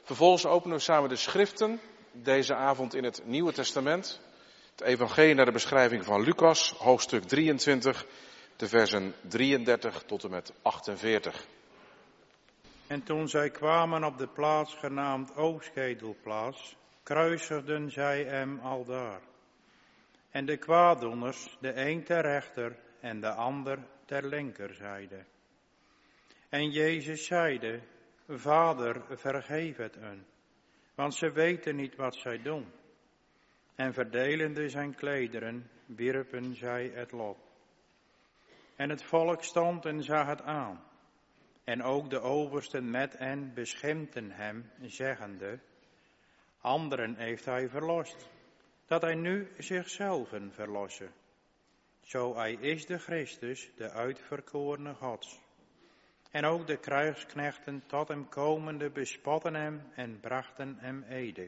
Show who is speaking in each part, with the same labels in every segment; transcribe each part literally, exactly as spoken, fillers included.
Speaker 1: Vervolgens openen we samen de schriften, deze avond in het Nieuwe Testament. Het evangelie naar de beschrijving van Lucas, hoofdstuk drieëntwintig, de versen drieëndertig tot en met achtenveertig.
Speaker 2: En toen zij kwamen op de plaats genaamd Oogschedelplaats, kruisigden zij hem aldaar. En de kwaaddoeners, de een ter rechter en de ander ter linkerzijde. En Jezus zeide, Vader, vergeef het hun, want ze weten niet wat zij doen. En verdelende zijn klederen, wierpen zij het lot. En het volk stond en zag het aan. En ook de oversten met hen beschimpten hem, zeggende, anderen heeft hij verlost, dat hij nu zichzelf verlosse. Zo hij is de Christus, de uitverkorene Gods. En ook de krijgsknechten tot hem komende bespotten hem en brachten hem ede.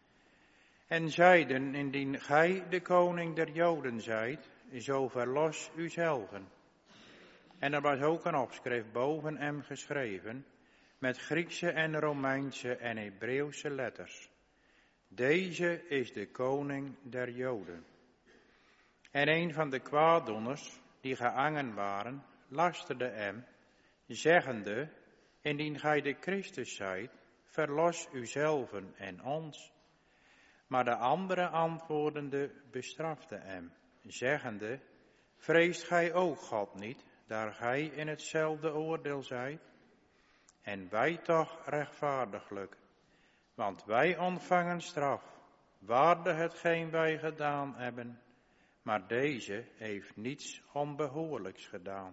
Speaker 2: En zeiden, indien gij de koning der Joden zijt, zo verlos uzelven. En er was ook een opschrift boven hem geschreven, met Griekse en Romeinse en Hebreeuwse letters. Deze is de koning der Joden. En een van de kwaaddoeners, die gehangen waren, lasterde hem, zeggende, indien gij de Christus zijt, verlos uzelven en ons. Maar de andere antwoordende bestrafte hem, zeggende, vreest gij ook God niet, daar gij in hetzelfde oordeel zijt? En wij toch rechtvaardiglijk, want wij ontvangen straf, waarde hetgeen wij gedaan hebben, maar deze heeft niets onbehoorlijks gedaan.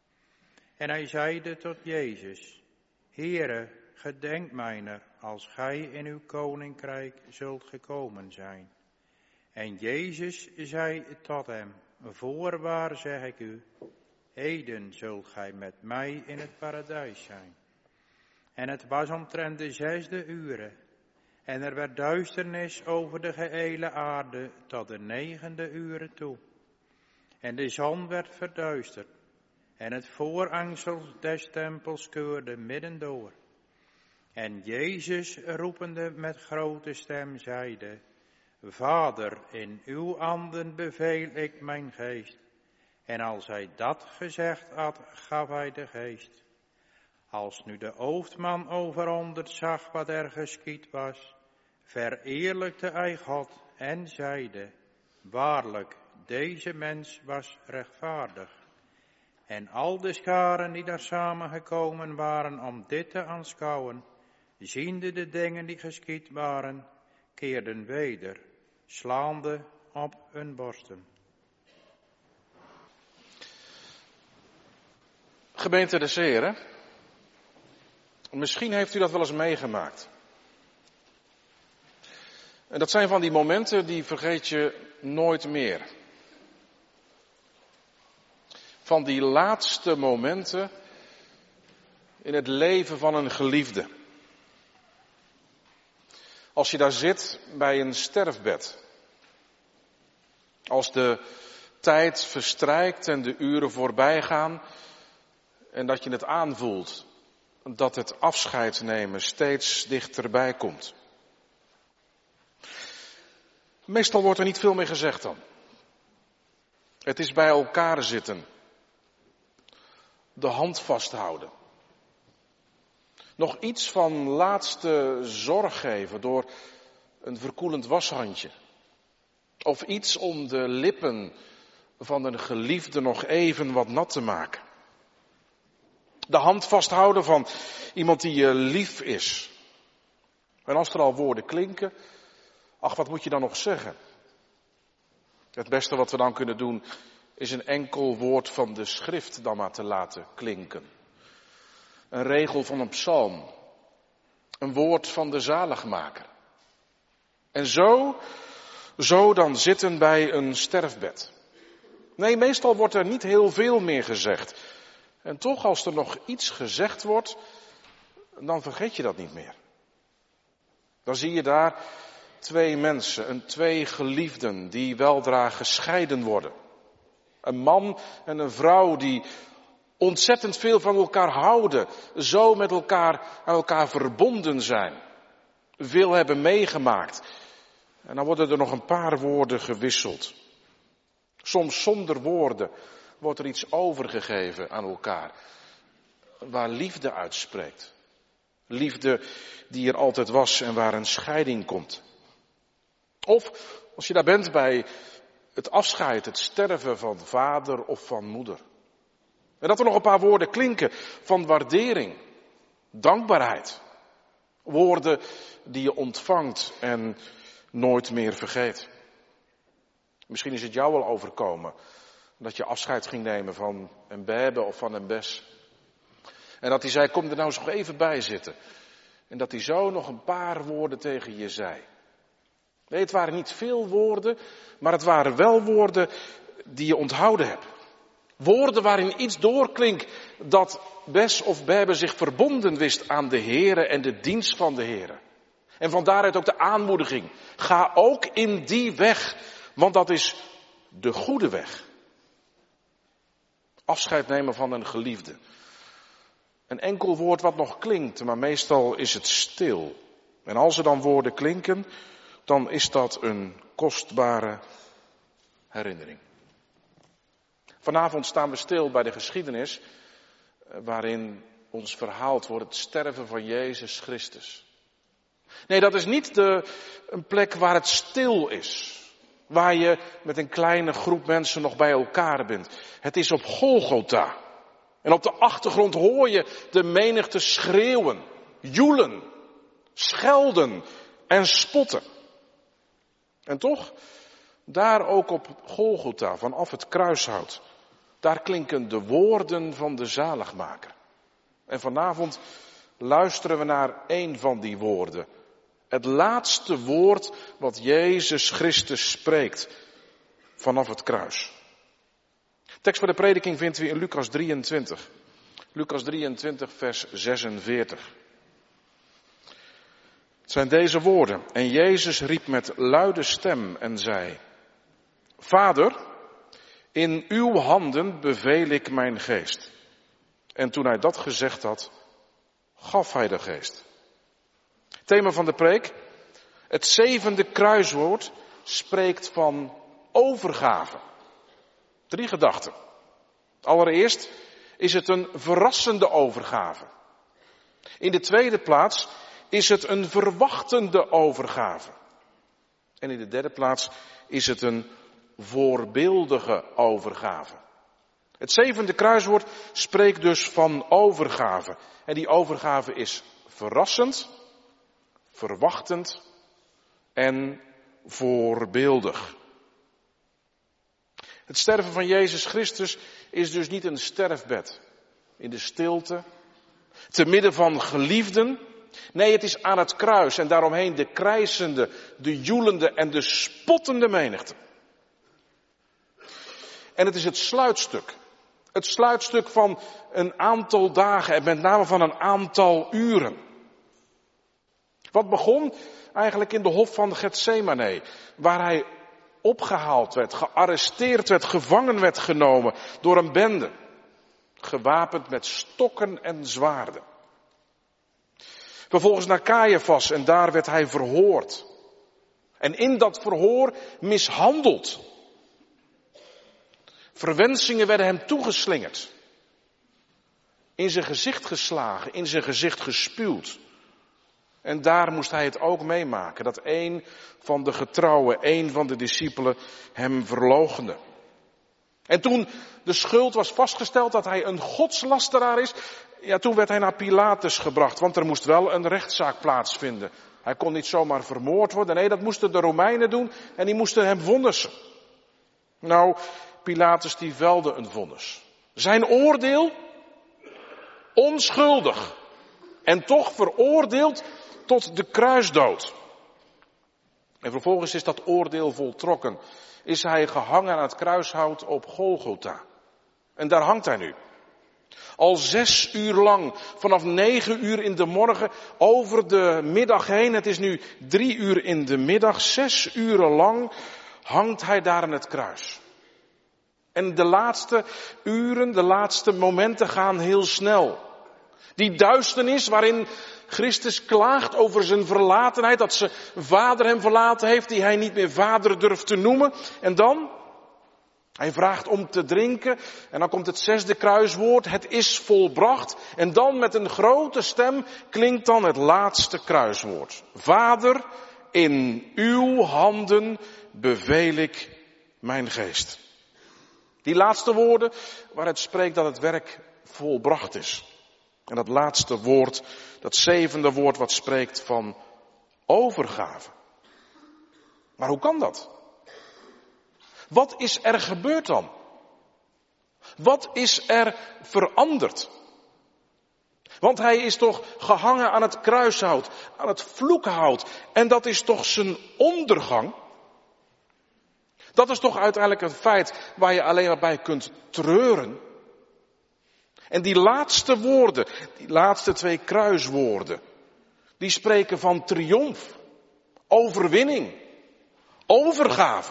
Speaker 2: En hij zeide tot Jezus, Heere, gedenk mijner, als gij in uw koninkrijk zult gekomen zijn. En Jezus zei tot hem, voorwaar zeg ik u, heden zult gij met mij in het paradijs zijn. En het was omtrent de zesde uren, en er werd duisternis over de gehele aarde tot de negende uren toe. En de zon werd verduisterd, en het voorhangsel des tempels keurde middendoor. En Jezus, roepende met grote stem, zeide, Vader, in uw handen beveel ik mijn geest. En als hij dat gezegd had, gaf hij de geest. Als nu de hoofdman overonderd zag wat er geschied was, vereerlijkte hij God en zeide, waarlijk, deze mens was rechtvaardig. En al de scharen die daar samengekomen waren om dit te aanschouwen, ziende de dingen die geschied waren, keerden weder, slaande op hun borsten.
Speaker 1: Gemeente des Heren, misschien heeft u dat wel eens meegemaakt. En dat zijn van die momenten die vergeet je nooit meer. Van die laatste momenten in het leven van een geliefde. Als je daar zit bij een sterfbed. Als de tijd verstrijkt en de uren voorbij gaan. En dat je het aanvoelt. Dat het afscheid nemen steeds dichterbij komt. Meestal wordt er niet veel meer gezegd dan. Het is bij elkaar zitten. De hand vasthouden. Nog iets van laatste zorg geven door een verkoelend washandje. Of iets om de lippen van een geliefde nog even wat nat te maken. De hand vasthouden van iemand die je lief is. En als er al woorden klinken, ach, wat moet je dan nog zeggen? Het beste wat we dan kunnen doen is een enkel woord van de schrift dan maar te laten klinken. Een regel van een psalm. Een woord van de zaligmaker. En zo, zo dan zitten bij een sterfbed. Nee, meestal wordt er niet heel veel meer gezegd. En toch, als er nog iets gezegd wordt, dan vergeet je dat niet meer. Dan zie je daar twee mensen, een twee geliefden die weldra gescheiden worden. Een man en een vrouw die ontzettend veel van elkaar houden, zo met elkaar aan elkaar verbonden zijn. veel hebben meegemaakt. En dan worden er nog een paar woorden gewisseld. Soms zonder woorden wordt er iets overgegeven aan elkaar. Waar liefde uitspreekt. Liefde die er altijd was en waar een scheiding komt. Of als je daar bent bij het afscheid, het sterven van vader of van moeder. En dat er nog een paar woorden klinken van waardering, dankbaarheid. Woorden die je ontvangt en nooit meer vergeet. Misschien is het jou al overkomen dat je afscheid ging nemen van een bebe of van een bes. En dat hij zei, kom er nou eens nog even bij zitten. En dat hij zo nog een paar woorden tegen je zei. Nee, het waren niet veel woorden, maar het waren wel woorden die je onthouden hebt. Woorden waarin iets doorklinkt dat bes of bebe zich verbonden wist aan de Here en de dienst van de Here. En van daaruit ook de aanmoediging. Ga ook in die weg, want dat is de goede weg. Afscheid nemen van een geliefde. Een enkel woord wat nog klinkt, maar meestal is het stil. En als er dan woorden klinken, dan is dat een kostbare herinnering. Vanavond staan we stil bij de geschiedenis waarin ons verhaald wordt het sterven van Jezus Christus. Nee, dat is niet de, een plek waar het stil is. Waar je met een kleine groep mensen nog bij elkaar bent. Het is op Golgotha. En op de achtergrond hoor je de menigte schreeuwen, joelen, schelden en spotten. En toch, daar ook op Golgotha, vanaf het kruishout, daar klinken de woorden van de zaligmaker. En vanavond luisteren we naar één van die woorden. Het laatste woord wat Jezus Christus spreekt vanaf het kruis. De tekst voor de prediking vinden we in Lucas drieëntwintig. Lucas drieëntwintig vers zesenveertig. Het zijn deze woorden. En Jezus riep met luide stem en zei: Vader, in uw handen beveel ik mijn geest. En toen hij dat gezegd had, gaf hij de geest. Thema van de preek. Het zevende kruiswoord spreekt van overgave. Drie gedachten. Allereerst is het een verrassende overgave. In de tweede plaats is het een verwachtende overgave. En in de derde plaats is het een voorbeeldige overgave. Het zevende kruiswoord spreekt dus van overgave. En die overgave is verrassend, verwachtend en voorbeeldig. Het sterven van Jezus Christus is dus niet een sterfbed in de stilte, te midden van geliefden. Nee, het is aan het kruis en daaromheen de krijsende, de joelende en de spottende menigte. En het is het sluitstuk. Het sluitstuk van een aantal dagen en met name van een aantal uren. Wat begon eigenlijk in de hof van Getsemane, waar hij opgehaald werd, gearresteerd werd, gevangen werd genomen door een bende. Gewapend met stokken en zwaarden. Vervolgens naar Caiaphas en daar werd hij verhoord. En in dat verhoor mishandeld. Verwensingen werden hem toegeslingerd. In zijn gezicht geslagen, in zijn gezicht gespuwd. En daar moest hij het ook meemaken, dat een van de getrouwen, een van de discipelen hem verloochende. En toen de schuld was vastgesteld dat hij een godslasteraar is, ja, toen werd hij naar Pilatus gebracht, want er moest wel een rechtszaak plaatsvinden. Hij kon niet zomaar vermoord worden, nee, dat moesten de Romeinen doen en die moesten hem vonnissen. Nou, Pilatus die velde een vonnis. Zijn oordeel? Onschuldig. En toch veroordeeld tot de kruisdood. En vervolgens is dat oordeel voltrokken. Is hij gehangen aan het kruishout op Golgotha. En daar hangt hij nu. Al zes uur lang, vanaf negen uur in de morgen, over de middag heen. Het is nu drie uur in de middag, zes uren lang hangt hij daar aan het kruis. En de laatste uren, de laatste momenten gaan heel snel. Die duisternis waarin Christus klaagt over zijn verlatenheid, dat zijn vader hem verlaten heeft, die hij niet meer vader durft te noemen. En dan, hij vraagt om te drinken en dan komt het zesde kruiswoord, het is volbracht. En dan met een grote stem klinkt dan het laatste kruiswoord. Vader, in uw handen beveel ik mijn geest. Die laatste woorden waar het spreekt dat het werk volbracht is. En dat laatste woord, dat zevende woord wat spreekt van overgave. Maar hoe kan dat? Wat is er gebeurd dan? Wat is er veranderd? Want hij is toch gehangen aan het kruishout, aan het vloekhout. En dat is toch zijn ondergang? Dat is toch uiteindelijk een feit waar je alleen maar bij kunt treuren? En die laatste woorden, die laatste twee kruiswoorden, die spreken van triomf, overwinning, overgave.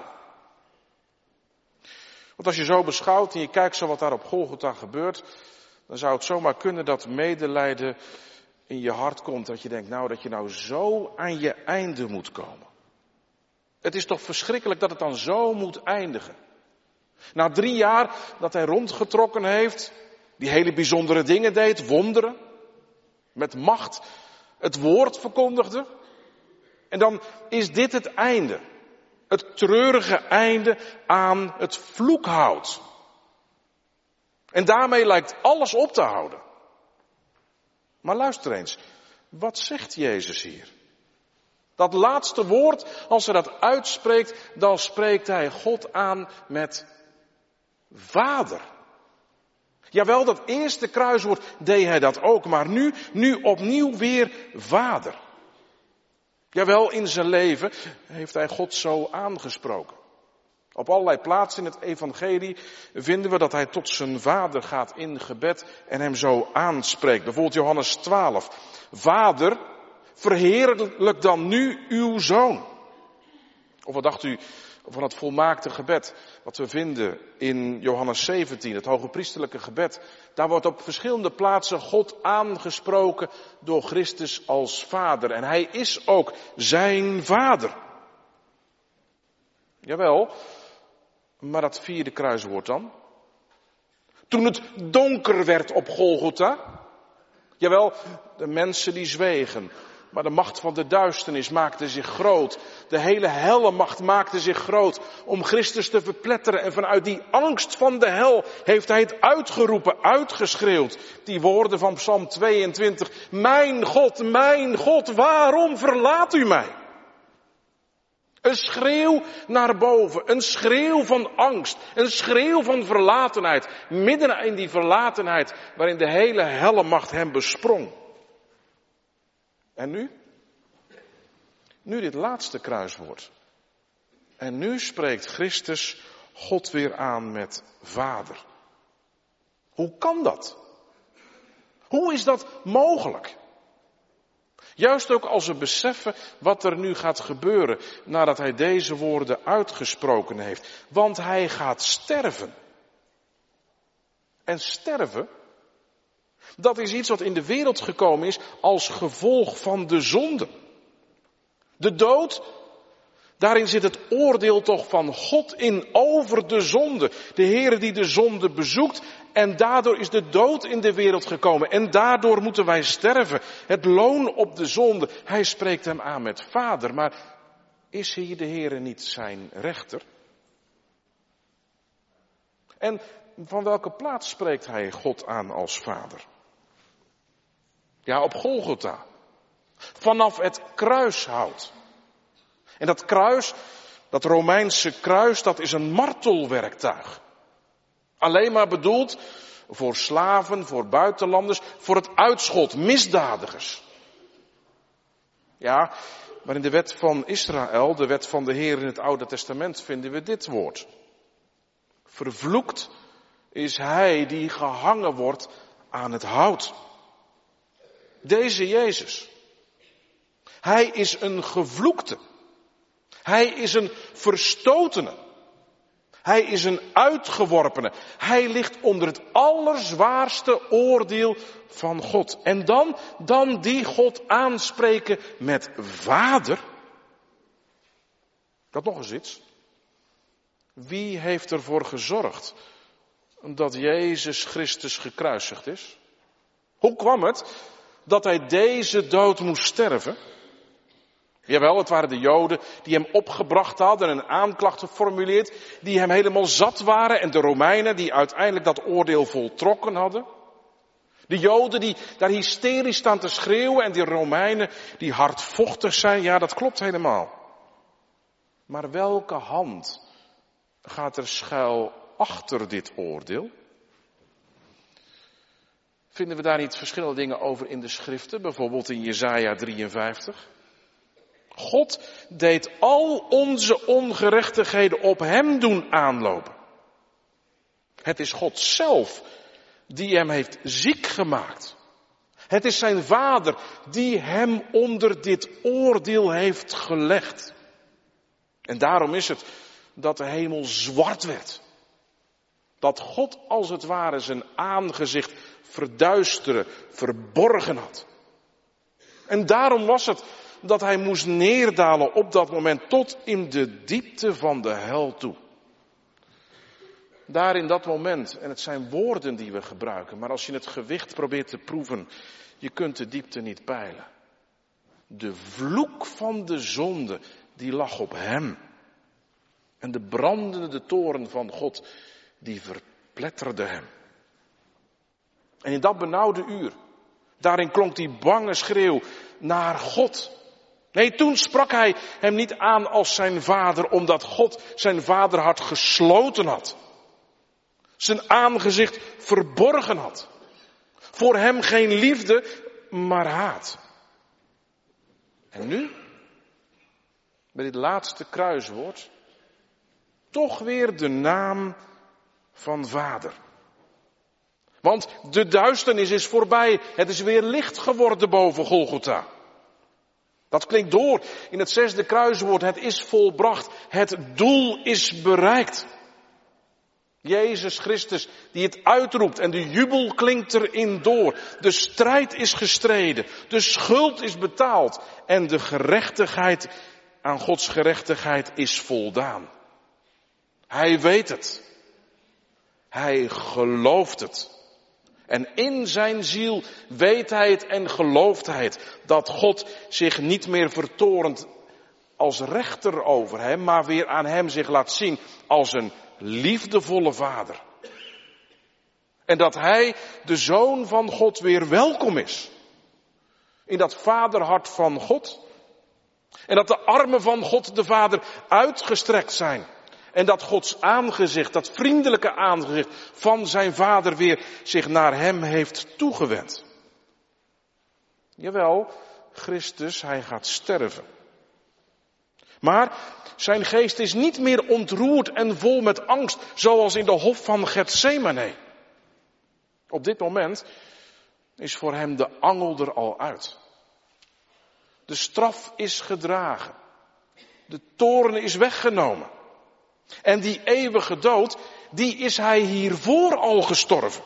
Speaker 1: Want als je zo beschouwt en je kijkt zo wat daar op Golgotha gebeurt, dan zou het zomaar kunnen dat medelijden in je hart komt. Dat je denkt, nou dat je nou zo aan je einde moet komen. Het is toch verschrikkelijk dat het dan zo moet eindigen. Na drie jaar dat hij rondgetrokken heeft, die hele bijzondere dingen deed, wonderen, met macht het woord verkondigde. En dan is dit het einde. Het treurige einde aan het vloekhout. En daarmee lijkt alles op te houden. Maar luister eens, wat zegt Jezus hier? Dat laatste woord, als hij dat uitspreekt, dan spreekt hij God aan met Vader. Jawel, dat eerste kruiswoord deed hij dat ook, maar nu, nu opnieuw weer Vader. Jawel, in zijn leven heeft hij God zo aangesproken. Op allerlei plaatsen in het evangelie vinden we dat hij tot zijn vader gaat in gebed en hem zo aanspreekt. Bijvoorbeeld Johannes twaalf. Vader, verheerlijk dan nu uw zoon. Of wat dacht u van het volmaakte gebed wat we vinden in Johannes zeventien, het hogepriesterlijke gebed. Daar wordt op verschillende plaatsen God aangesproken door Christus als vader. En hij is ook zijn vader. Jawel, maar dat vierde kruiswoord dan? Toen het donker werd op Golgotha. Jawel, de mensen die zwegen. Maar de macht van de duisternis maakte zich groot. De hele helle-macht maakte zich groot om Christus te verpletteren. En vanuit die angst van de hel heeft hij het uitgeroepen, uitgeschreeuwd. Die woorden van Psalm tweeëntwintig. Mijn God, mijn God, waarom verlaat u mij? Een schreeuw naar boven, een schreeuw van angst, een schreeuw van verlatenheid. Midden in die verlatenheid waarin de hele helle-macht hem besprong. En nu? Nu dit laatste kruiswoord. En nu spreekt Christus God weer aan met Vader. Hoe kan dat? Hoe is dat mogelijk? Juist ook als we beseffen wat er nu gaat gebeuren nadat hij deze woorden uitgesproken heeft. Want hij gaat sterven. En sterven, dat is iets wat in de wereld gekomen is als gevolg van de zonde. De dood, daarin zit het oordeel toch van God in over de zonde. De Heere die de zonde bezoekt en daardoor is de dood in de wereld gekomen. En daardoor moeten wij sterven. Het loon op de zonde. Hij spreekt hem aan met Vader, maar is hier de Heere niet zijn rechter? En van welke plaats spreekt hij God aan als Vader? Ja, op Golgotha. Vanaf het kruishout. En dat kruis, dat Romeinse kruis, dat is een martelwerktuig. Alleen maar bedoeld voor slaven, voor buitenlanders, voor het uitschot, misdadigers. Ja, maar in de wet van Israël, de wet van de Heer in het Oude Testament, vinden we dit woord. Vervloekt is hij die gehangen wordt aan het hout. Deze Jezus. Hij is een gevloekte. Hij is een verstotene. Hij is een uitgeworpene. Hij ligt onder het allerzwaarste oordeel van God. En dan, dan die God aanspreken met vader. Dat nog eens iets. Wie heeft ervoor gezorgd dat Jezus Christus gekruisigd is? Hoe kwam het dat hij deze dood moest sterven? Jawel, het waren de Joden die hem opgebracht hadden en een aanklacht geformuleerd, die hem helemaal zat waren, en de Romeinen die uiteindelijk dat oordeel voltrokken hadden. De Joden die daar hysterisch staan te schreeuwen en die Romeinen die hardvochtig zijn, ja, dat klopt helemaal. Maar welke hand gaat er schuil achter dit oordeel? Vinden we daar niet verschillende dingen over in de schriften, bijvoorbeeld in Jesaja drieënvijftig? God deed al onze ongerechtigheden op hem doen aanlopen. Het is God zelf die hem heeft ziek gemaakt. Het is zijn vader die hem onder dit oordeel heeft gelegd. En daarom is het dat de hemel zwart werd. Dat God als het ware zijn aangezicht verduisteren, verborgen had. En daarom was het dat hij moest neerdalen op dat moment tot in de diepte van de hel toe. Daar in dat moment, en het zijn woorden die we gebruiken, maar als je het gewicht probeert te proeven, je kunt de diepte niet peilen. De vloek van de zonde, die lag op hem. En de brandende toorn van God, die verpletterde hem. En in dat benauwde uur, daarin klonk die bange schreeuw naar God. Nee, toen sprak hij hem niet aan als zijn vader, omdat God zijn vaderhart gesloten had. Zijn aangezicht verborgen had. Voor hem geen liefde, maar haat. En nu, bij dit laatste kruiswoord, toch weer de naam van vader. Want de duisternis is voorbij. Het is weer licht geworden boven Golgotha. Dat klinkt door in het zesde kruiswoord. Het is volbracht. Het doel is bereikt. Jezus Christus die het uitroept en de jubel klinkt erin door. De strijd is gestreden. De schuld is betaald. En de gerechtigheid aan Gods gerechtigheid is voldaan. Hij weet het. Hij gelooft het. En in zijn ziel weet hij het en gelooft hij het. Dat God zich niet meer vertorent als rechter over hem, maar weer aan hem zich laat zien als een liefdevolle vader. En dat hij, de Zoon van God, weer welkom is. In dat vaderhart van God. En dat de armen van God de Vader uitgestrekt zijn. En dat Gods aangezicht, dat vriendelijke aangezicht van zijn vader weer zich naar hem heeft toegewend. Jawel, Christus, hij gaat sterven. Maar zijn geest is niet meer ontroerd en vol met angst, zoals in de hof van Getsemane. Op dit moment is voor hem de angel er al uit. De straf is gedragen. De toorn is weggenomen. En die eeuwige dood, die is hij hiervoor al gestorven.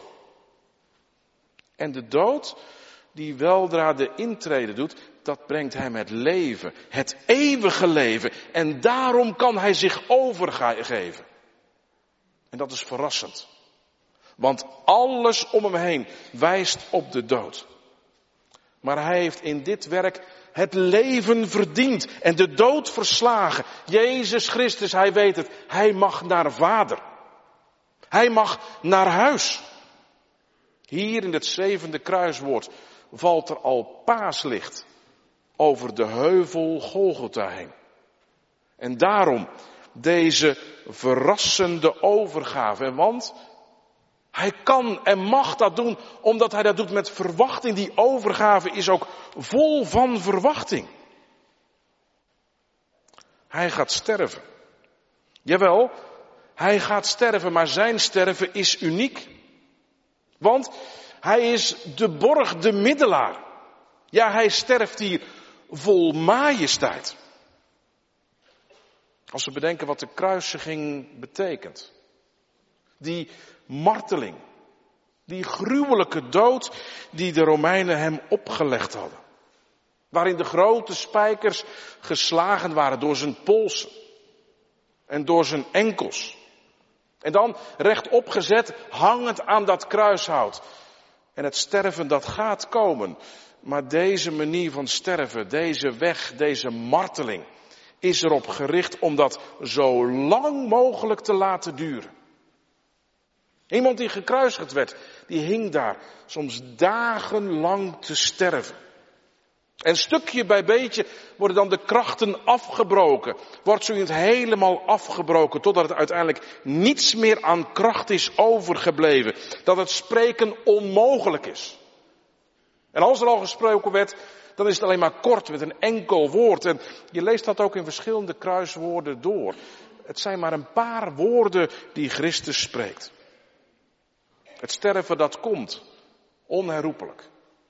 Speaker 1: En de dood, die weldra de intrede doet, dat brengt hem het leven, het eeuwige leven. En daarom kan hij zich overgeven. En dat is verrassend. Want alles om hem heen wijst op de dood. Maar hij heeft in dit werk het leven verdiend en de dood verslagen. Jezus Christus, hij weet het, hij mag naar Vader. Hij mag naar huis. Hier in het zevende kruiswoord valt er al paaslicht over de heuvel Golgotha heen. En daarom deze verrassende overgave. En want hij kan en mag dat doen, omdat hij dat doet met verwachting. Die overgave is ook vol van verwachting. Hij gaat sterven. Jawel, hij gaat sterven, maar zijn sterven is uniek. Want hij is de borg, de middelaar. Ja, hij sterft hier vol majesteit. Als we bedenken wat de kruisiging betekent. Die marteling. Die gruwelijke dood die de Romeinen hem opgelegd hadden. Waarin de grote spijkers geslagen waren door zijn polsen. En door zijn enkels. En dan rechtop gezet, hangend aan dat kruishout. En het sterven dat gaat komen. Maar deze manier van sterven, deze weg, deze marteling, is erop gericht om dat zo lang mogelijk te laten duren. Iemand die gekruisigd werd, die hing daar soms dagenlang te sterven. En stukje bij beetje worden dan de krachten afgebroken. Wordt zoiets helemaal afgebroken totdat het uiteindelijk niets meer aan kracht is overgebleven. Dat het spreken onmogelijk is. En als er al gesproken werd, dan is het alleen maar kort met een enkel woord. En je leest dat ook in verschillende kruiswoorden door. Het zijn maar een paar woorden die Christus spreekt. Het sterven dat komt, onherroepelijk.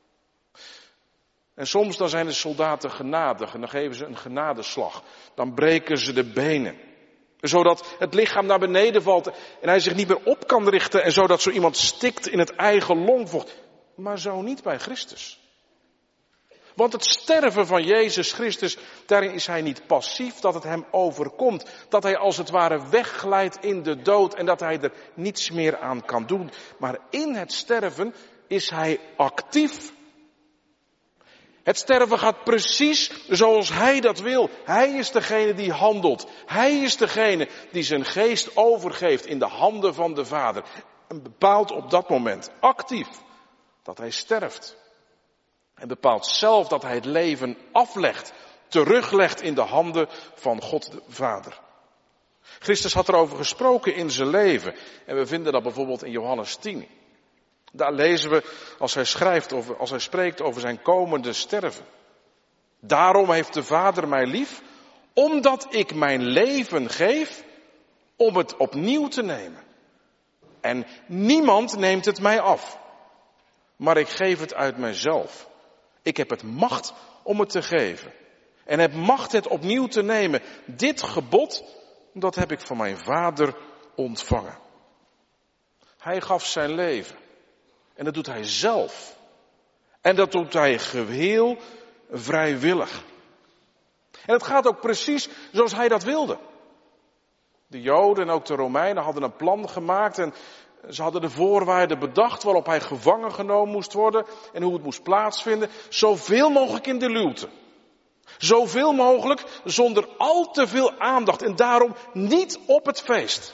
Speaker 1: En soms dan zijn de soldaten genadig en dan geven ze een genadeslag. Dan breken ze de benen. Zodat het lichaam naar beneden valt en hij zich niet meer op kan richten. En zodat zo iemand stikt in het eigen longvocht. Maar zo niet bij Christus. Want het sterven van Jezus Christus, daarin is hij niet passief dat het hem overkomt. Dat hij als het ware wegglijdt in de dood en dat hij er niets meer aan kan doen. Maar in het sterven is hij actief. Het sterven gaat precies zoals hij dat wil. Hij is degene die handelt. Hij is degene die zijn geest overgeeft in de handen van de Vader. En bepaalt op dat moment actief dat hij sterft. En bepaalt zelf dat hij het leven aflegt, teruglegt in de handen van God de Vader. Christus had erover gesproken in zijn leven. En we vinden dat bijvoorbeeld in Johannes tien. Daar lezen we als hij schrijft over, als hij spreekt over zijn komende sterven. Daarom heeft de Vader mij lief, omdat ik mijn leven geef om het opnieuw te nemen. En niemand neemt het mij af. Maar ik geef het uit mijzelf. Ik heb het macht om het te geven. En heb macht het opnieuw te nemen. Dit gebod, dat heb ik van mijn Vader ontvangen. Hij gaf zijn leven. En dat doet hij zelf. En dat doet hij geheel vrijwillig. En het gaat ook precies zoals hij dat wilde. De Joden en ook de Romeinen hadden een plan gemaakt en ze hadden de voorwaarden bedacht waarop hij gevangen genomen moest worden en hoe het moest plaatsvinden. Zoveel mogelijk in de luwte. Zoveel mogelijk zonder al te veel aandacht en daarom niet op het feest.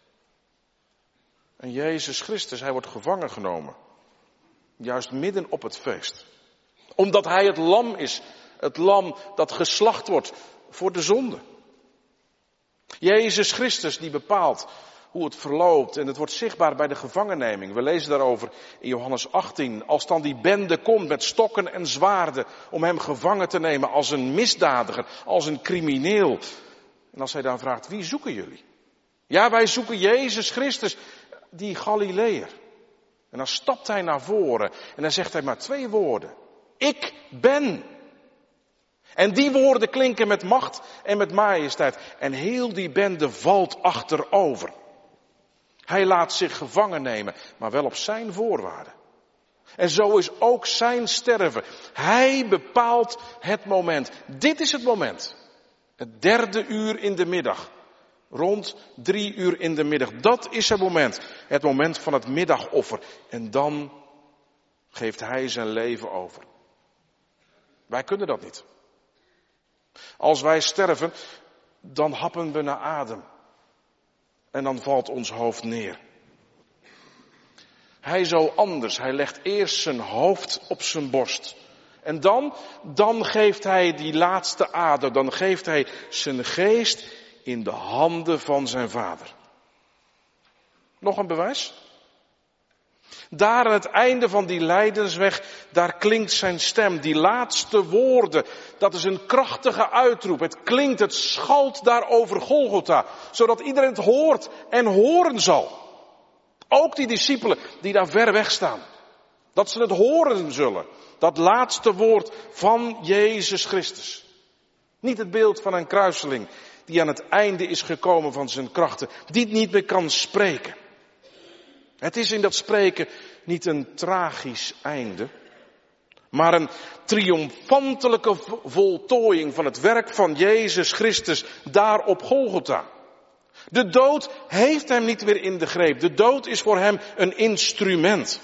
Speaker 1: En Jezus Christus, hij wordt gevangen genomen. Juist midden op het feest. Omdat hij het lam is. Het lam dat geslacht wordt voor de zonde. Jezus Christus die bepaalt hoe het verloopt. En het wordt zichtbaar bij de gevangenneming. We lezen daarover in Johannes achttien. Als dan die bende komt met stokken en zwaarden om hem gevangen te nemen als een misdadiger, als een crimineel. En als hij dan vraagt, wie zoeken jullie? Ja, wij zoeken Jezus Christus, die Galileër. En dan stapt hij naar voren en dan zegt hij maar twee woorden. Ik ben. En die woorden klinken met macht en met majesteit. En heel die bende valt achterover. Hij laat zich gevangen nemen, maar wel op zijn voorwaarden. En zo is ook zijn sterven. Hij bepaalt het moment. Dit is het moment. Het derde uur in de middag. Rond drie uur in de middag. Dat is het moment. Het moment van het middagoffer. En dan geeft hij zijn leven over. Wij kunnen dat niet. Als wij sterven, dan happen we naar adem. En dan valt ons hoofd neer. Hij zo anders. Hij legt eerst zijn hoofd op zijn borst. En dan, dan geeft hij die laatste adem. Dan geeft hij zijn geest in de handen van zijn Vader. Nog een bewijs? Daar aan het einde van die lijdensweg, daar klinkt zijn stem. Die laatste woorden, dat is een krachtige uitroep. Het klinkt, het schalt daar over Golgotha. Zodat iedereen het hoort en horen zal. Ook die discipelen die daar ver weg staan. Dat ze het horen zullen. Dat laatste woord van Jezus Christus. Niet het beeld van een kruiseling die aan het einde is gekomen van zijn krachten. Die niet meer kan spreken. Het is in dat spreken niet een tragisch einde, maar een triomfantelijke voltooiing van het werk van Jezus Christus daar op Golgotha. De dood heeft hem niet meer in de greep. De dood is voor hem een instrument.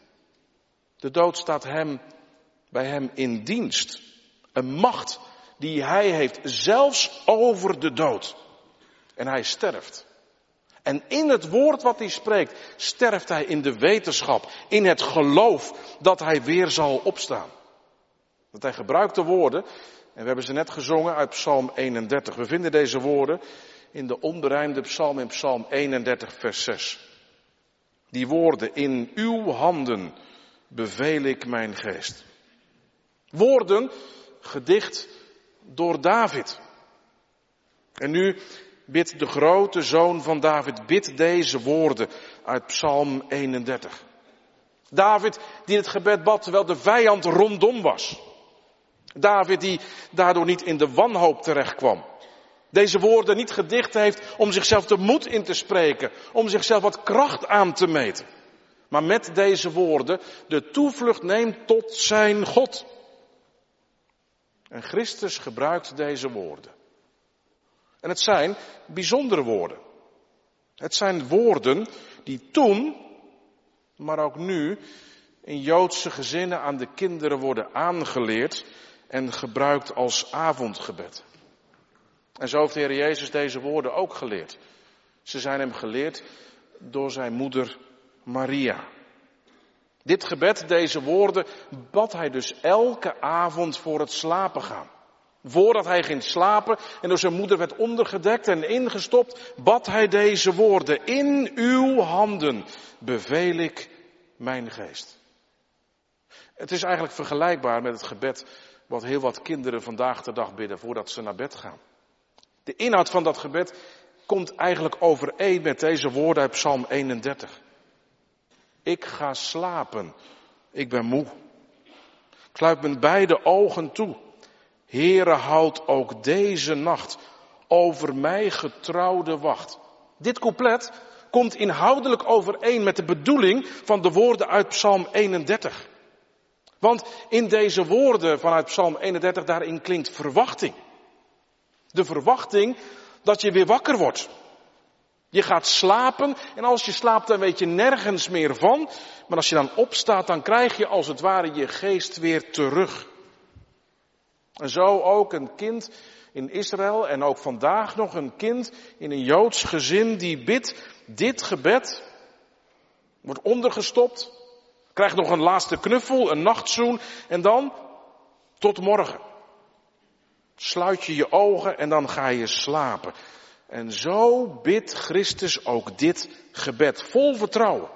Speaker 1: De dood staat hem, bij hem in dienst. Een macht die hij heeft, zelfs over de dood. En hij sterft. En in het woord wat hij spreekt, sterft hij in de wetenschap, in het geloof dat hij weer zal opstaan. Dat hij gebruikt de woorden, en we hebben ze net gezongen uit Psalm eenendertig. We vinden deze woorden in de onberijmde psalm in Psalm eenendertig vers zes. Die woorden, in uw handen beveel ik mijn geest. Woorden, gedicht door David. En nu bidt de grote zoon van David, bidt deze woorden uit Psalm eenendertig. David die het gebed bad terwijl de vijand rondom was. David die daardoor niet in de wanhoop terechtkwam. Deze woorden niet gedicht heeft om zichzelf de moed in te spreken, om zichzelf wat kracht aan te meten. Maar met deze woorden de toevlucht neemt tot zijn God. En Christus gebruikt deze woorden. En het zijn bijzondere woorden. Het zijn woorden die toen, maar ook nu, in Joodse gezinnen aan de kinderen worden aangeleerd en gebruikt als avondgebed. En zo heeft de Heer Jezus deze woorden ook geleerd. Ze zijn hem geleerd door zijn moeder Maria. Dit gebed, deze woorden, bad hij dus elke avond voor het slapen gaan. Voordat hij ging slapen en door zijn moeder werd ondergedekt en ingestopt, bad hij deze woorden. In uw handen beveel ik mijn geest. Het is eigenlijk vergelijkbaar met het gebed wat heel wat kinderen vandaag de dag bidden voordat ze naar bed gaan. De inhoud van dat gebed komt eigenlijk overeen met deze woorden uit Psalm eenendertig. Ik ga slapen, ik ben moe. Ik sluit mijn beide ogen toe. Heere, houd ook deze nacht over mij getrouwde wacht. Dit couplet komt inhoudelijk overeen met de bedoeling van de woorden uit Psalm eenendertig. Want in deze woorden vanuit Psalm eenendertig, daarin klinkt verwachting. De verwachting dat je weer wakker wordt. Je gaat slapen en als je slaapt dan weet je nergens meer van. Maar als je dan opstaat dan krijg je als het ware je geest weer terug. En zo ook een kind in Israël en ook vandaag nog een kind in een Joods gezin die bidt dit gebed. Wordt ondergestopt. Krijgt nog een laatste knuffel, een nachtzoen en dan tot morgen. Sluit je je ogen en dan ga je slapen. En zo bidt Christus ook dit gebed, vol vertrouwen.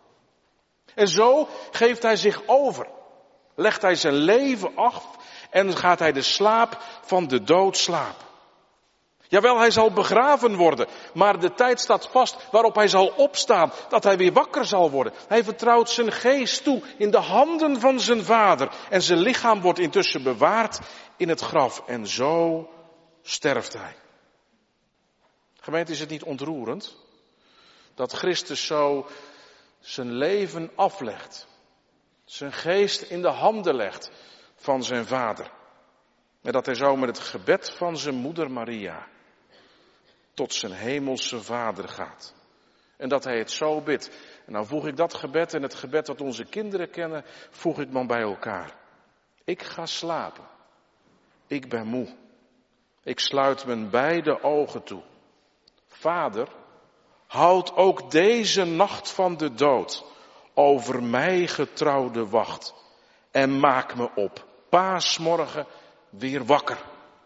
Speaker 1: En zo geeft hij zich over. Legt hij zijn leven af en gaat hij de slaap van de dood slapen. Jawel, hij zal begraven worden, maar de tijd staat vast waarop hij zal opstaan, dat hij weer wakker zal worden. Hij vertrouwt zijn geest toe in de handen van zijn vader en zijn lichaam wordt intussen bewaard in het graf en zo sterft hij. Gemeente, is het niet ontroerend dat Christus zo zijn leven aflegt, zijn geest in de handen legt van zijn vader. En dat hij zo met het gebed van zijn moeder Maria tot zijn hemelse vader gaat. En dat hij het zo bidt. En dan voeg ik dat gebed en het gebed dat onze kinderen kennen, voeg ik dan bij elkaar. Ik ga slapen. Ik ben moe. Ik sluit mijn beide ogen toe. Vader, houd ook deze nacht van de dood over mij getrouwde wacht. En maak me op paasmorgen weer wakker.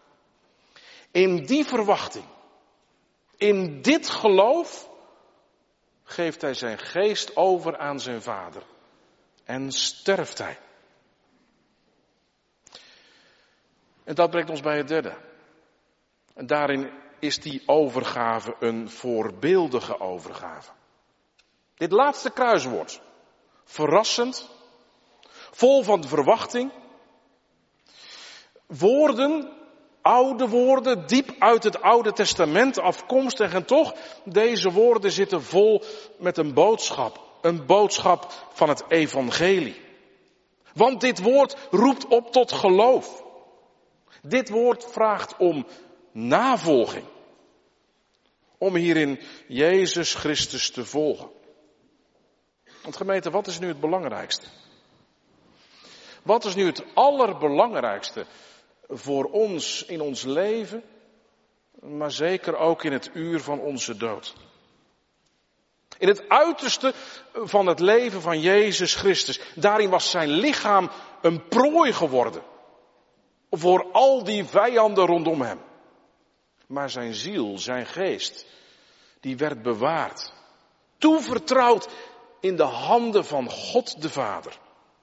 Speaker 1: In die verwachting, in dit geloof, geeft hij zijn geest over aan zijn vader. En sterft hij. En dat brengt ons bij het derde. En daarin is die overgave een voorbeeldige overgave. Dit laatste kruiswoord, verrassend, vol van verwachting. Woorden, oude woorden, diep uit het Oude Testament afkomstig en toch, deze woorden zitten vol met een boodschap. een boodschap van het evangelie. Want dit woord roept op tot geloof. Dit woord vraagt om navolging. Om hierin Jezus Christus te volgen. Want gemeente, wat is nu het belangrijkste? Wat is nu het allerbelangrijkste voor ons in ons leven, maar zeker ook in het uur van onze dood? In het uiterste van het leven van Jezus Christus, daarin was zijn lichaam een prooi geworden voor al die vijanden rondom hem. Maar zijn ziel, zijn geest, die werd bewaard, toevertrouwd in de handen van God de Vader.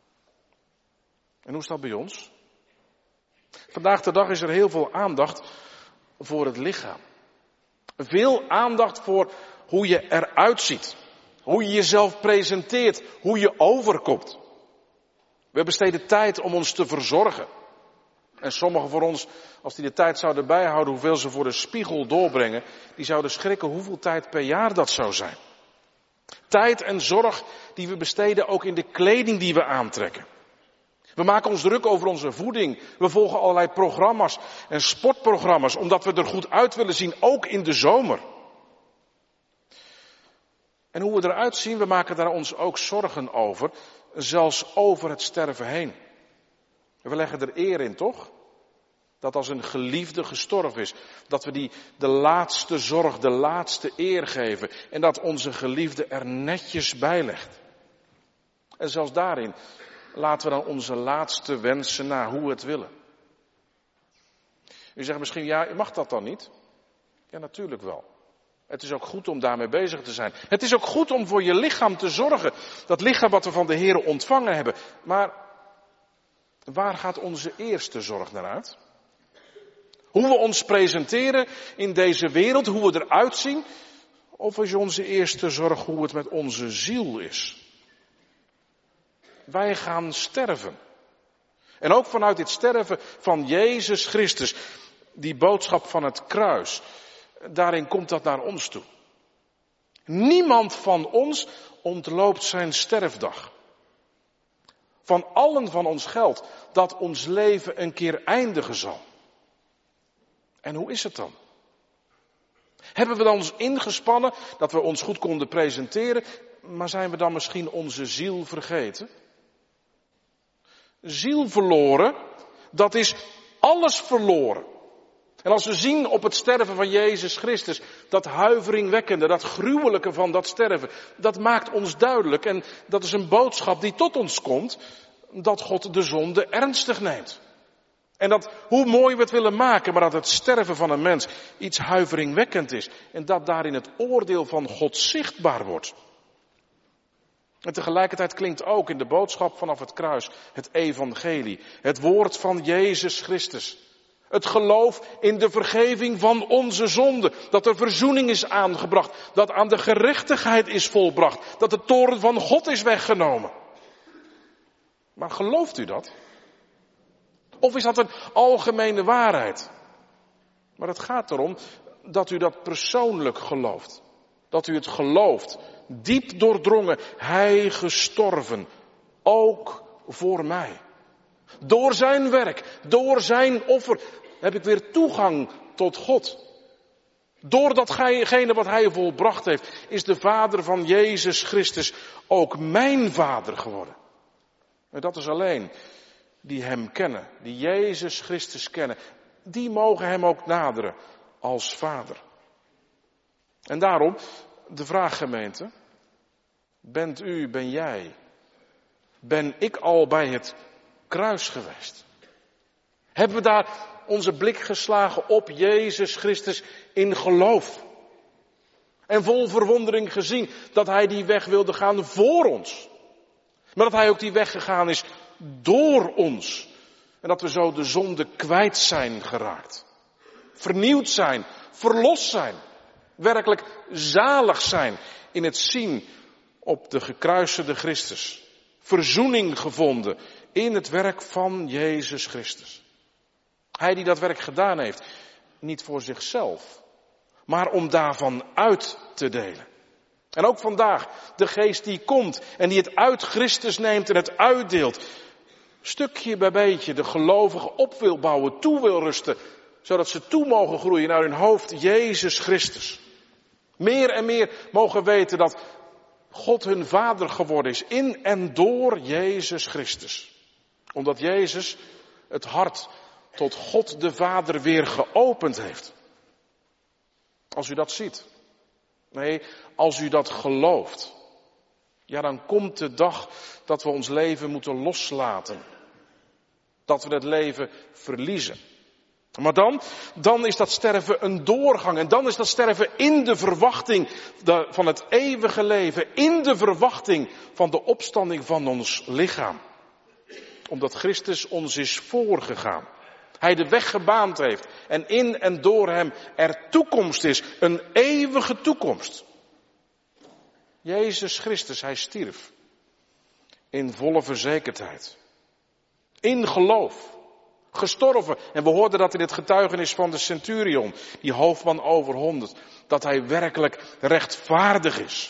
Speaker 1: En hoe is dat bij ons? Vandaag de dag is er heel veel aandacht voor het lichaam. Veel aandacht voor hoe je eruit ziet. Hoe je jezelf presenteert. Hoe je overkomt. We besteden tijd om ons te verzorgen. En sommigen van ons, als die de tijd zouden bijhouden hoeveel ze voor de spiegel doorbrengen, die zouden schrikken hoeveel tijd per jaar dat zou zijn. Tijd en zorg die we besteden ook in de kleding die we aantrekken. We maken ons druk over onze voeding. We volgen allerlei programma's en sportprogramma's, omdat we er goed uit willen zien, ook in de zomer. En hoe we eruit zien, we maken daar ons ook zorgen over, zelfs over het sterven heen. We leggen er eer in, toch? Dat als een geliefde gestorven is, dat we die de laatste zorg, de laatste eer geven. En dat onze geliefde er netjes bij legt. En zelfs daarin laten we dan onze laatste wensen na hoe we het willen. U zegt misschien, ja, mag dat dan niet? Ja, natuurlijk wel. Het is ook goed om daarmee bezig te zijn. Het is ook goed om voor je lichaam te zorgen. Dat lichaam wat we van de Heere ontvangen hebben. Maar waar gaat onze eerste zorg naar uit? Hoe we ons presenteren in deze wereld, hoe we eruit zien? Of is onze eerste zorg hoe het met onze ziel is? Wij gaan sterven. En ook vanuit dit sterven van Jezus Christus, die boodschap van het kruis, daarin komt dat naar ons toe. Niemand van ons ontloopt zijn sterfdag. Van allen van ons geldt dat ons leven een keer eindigen zal. En hoe is het dan? Hebben we dan ons ingespannen dat we ons goed konden presenteren, maar zijn we dan misschien onze ziel vergeten? Ziel verloren, dat is alles verloren. En als we zien op het sterven van Jezus Christus, dat huiveringwekkende, dat gruwelijke van dat sterven, dat maakt ons duidelijk. En dat is een boodschap die tot ons komt, dat God de zonde ernstig neemt. En dat, hoe mooi we het willen maken, maar dat het sterven van een mens iets huiveringwekkend is. En dat daarin het oordeel van God zichtbaar wordt. En tegelijkertijd klinkt ook in de boodschap vanaf het kruis het evangelie. Het woord van Jezus Christus. Het geloof in de vergeving van onze zonden. Dat er verzoening is aangebracht. Dat aan de gerechtigheid is volbracht. Dat de toorn van God is weggenomen. Maar gelooft u dat? Of is dat een algemene waarheid? Maar het gaat erom dat u dat persoonlijk gelooft. Dat u het gelooft. Diep doordrongen. Hij gestorven. Ook voor mij. Door zijn werk, door zijn offer, heb ik weer toegang tot God. Door datgene wat hij volbracht heeft, is de Vader van Jezus Christus ook mijn Vader geworden. En dat is alleen die hem kennen, die Jezus Christus kennen, die mogen hem ook naderen als Vader. En daarom de vraag, gemeente, bent u, ben jij, ben ik al bij het kruis geweest? Hebben we daar onze blik geslagen op Jezus Christus in geloof? En vol verwondering gezien dat hij die weg wilde gaan voor ons. Maar dat hij ook die weg gegaan is door ons. En dat we zo de zonde kwijt zijn geraakt. Vernieuwd zijn, verlost zijn. Werkelijk zalig zijn in het zien op de gekruisigde Christus. Verzoening gevonden in het werk van Jezus Christus. Hij die dat werk gedaan heeft, niet voor zichzelf, maar om daarvan uit te delen. En ook vandaag, de geest die komt en die het uit Christus neemt en het uitdeelt. Stukje bij beetje de gelovigen op wil bouwen, toe wil rusten. Zodat ze toe mogen groeien naar hun hoofd, Jezus Christus. Meer en meer mogen weten dat God hun vader geworden is in en door Jezus Christus. Omdat Jezus het hart tot God de Vader weer geopend heeft. Als u dat ziet. Nee, als u dat gelooft. Ja, dan komt de dag dat we ons leven moeten loslaten. Dat we het leven verliezen. Maar dan, dan is dat sterven een doorgang. En dan is dat sterven in de verwachting van het eeuwige leven. In de verwachting van de opstanding van ons lichaam. Omdat Christus ons is voorgegaan. Hij de weg gebaand heeft. En in en door hem er toekomst is. Een eeuwige toekomst. Jezus Christus, hij stierf. In volle verzekerdheid. In geloof. Gestorven. En we hoorden dat in het getuigenis van de centurion. Die hoofdman over honderd. Dat hij werkelijk rechtvaardig is.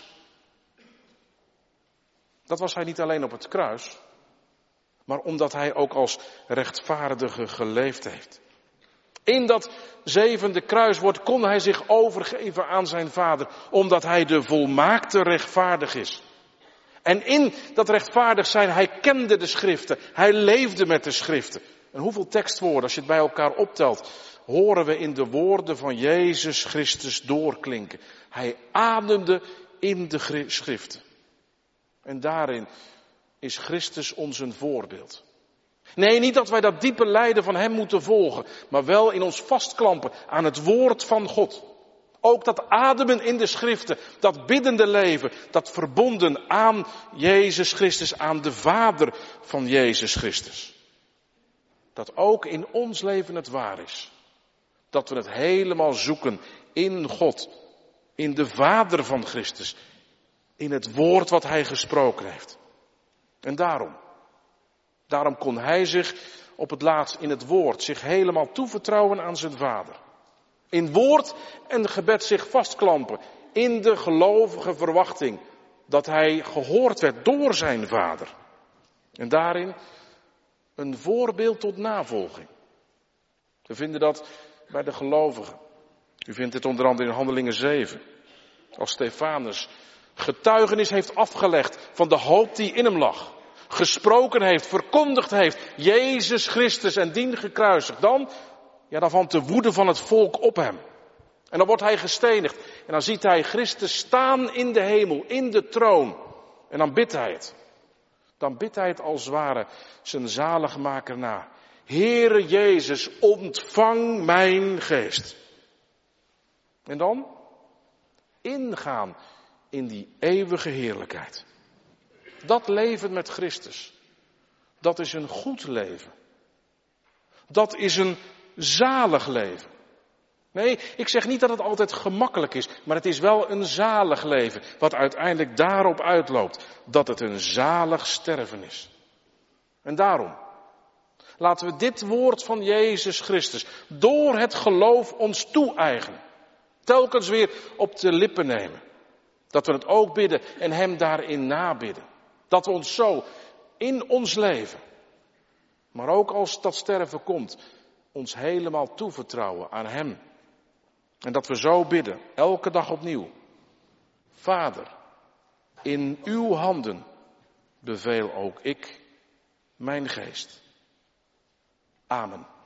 Speaker 1: Dat was hij niet alleen op het kruis. Maar omdat hij ook als rechtvaardige geleefd heeft. In dat zevende kruiswoord kon hij zich overgeven aan zijn vader. Omdat hij de volmaakte rechtvaardig is. En in dat rechtvaardig zijn, hij kende de schriften. Hij leefde met de schriften. En hoeveel tekstwoorden, als je het bij elkaar optelt, horen we in de woorden van Jezus Christus doorklinken. Hij ademde in de schriften. En daarin is Christus ons een voorbeeld. Nee, niet dat wij dat diepe lijden van hem moeten volgen, maar wel in ons vastklampen aan het woord van God. Ook dat ademen in de schriften, dat biddende leven, dat verbonden aan Jezus Christus, aan de Vader van Jezus Christus. Dat ook in ons leven het waar is. Dat we het helemaal zoeken in God, in de Vader van Christus, in het woord wat hij gesproken heeft. En daarom, daarom kon hij zich op het laatst in het woord zich helemaal toevertrouwen aan zijn Vader. In woord en gebed zich vastklampen in de gelovige verwachting dat hij gehoord werd door zijn Vader. En daarin een voorbeeld tot navolging. We vinden dat bij de gelovigen. U vindt dit onder andere in Handelingen zeven. Als Stefanus getuigenis heeft afgelegd van de hoop die in hem lag. Gesproken heeft, verkondigd heeft, Jezus Christus en dien gekruisigd. Dan, ja, dan valt de woede van het volk op hem. En dan wordt hij gestenigd. En dan ziet hij Christus staan in de hemel, in de troon. En dan bidt hij het. Dan bidt hij het als het ware zijn zaligmaker na. Heere Jezus, ontvang mijn geest. En dan ingaan in die eeuwige heerlijkheid. Dat leven met Christus, dat is een goed leven. Dat is een zalig leven. Nee, ik zeg niet dat het altijd gemakkelijk is, maar het is wel een zalig leven. Wat uiteindelijk daarop uitloopt, dat het een zalig sterven is. En daarom, laten we dit woord van Jezus Christus door het geloof ons toe-eigenen. Telkens weer op de lippen nemen. Dat we het ook bidden en hem daarin nabidden. Dat we ons zo in ons leven, maar ook als dat sterven komt, ons helemaal toevertrouwen aan hem. En dat we zo bidden, elke dag opnieuw. Vader, in uw handen beveel ook ik mijn geest. Amen.